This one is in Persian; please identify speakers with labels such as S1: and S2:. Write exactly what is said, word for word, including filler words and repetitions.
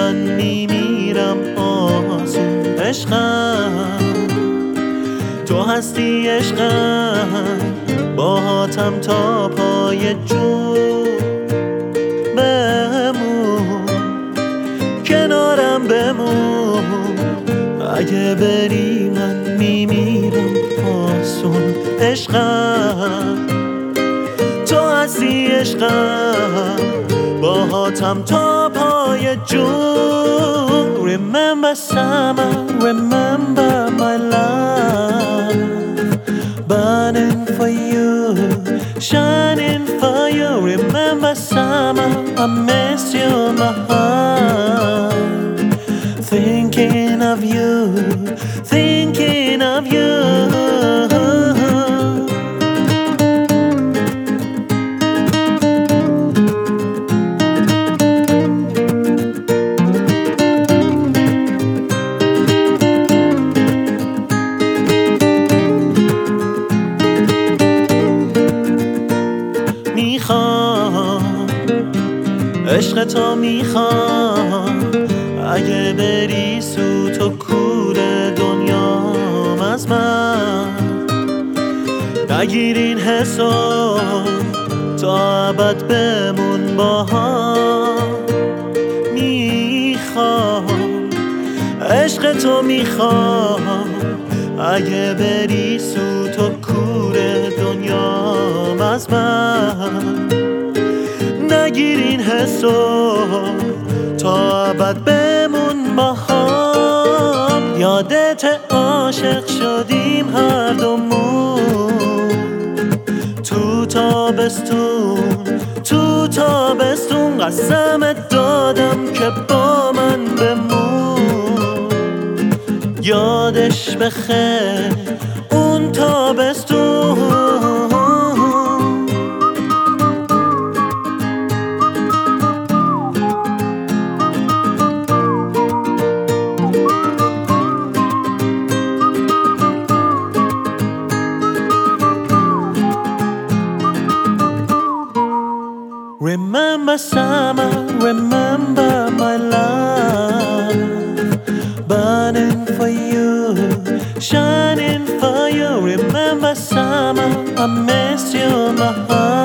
S1: من میمیرم آسون. عشقم تو هستی، عشقم باهاتم تا پای جون. بمون کنارم، بمون اگه بری من میمیرم آسون. عشقم تو هستی، عشقم باهاتم تا پای جون. Remember summer, remember my love, burning for you, shining for you. Remember summer, I miss you, my heart, thinking of you, thinking of you. میخوام عشق تو، میخوام اگه بری سوت و کور دنیام از من. نگیر این حسو تا ابد بمون با هم. میخوام عشق تو، میخوام اگه بری سوت و کور دنیام از من. نگیر این حسو تا ابد بمون با هم. یادت عاشق شدیم هر دومون تو تابستون، تو تابستون. قسمت دادم که با من بمون. یادش بخیر اون تابستون. Remember summer, remember my love, burning for you, shining for you. Remember summer, I miss you, my heart.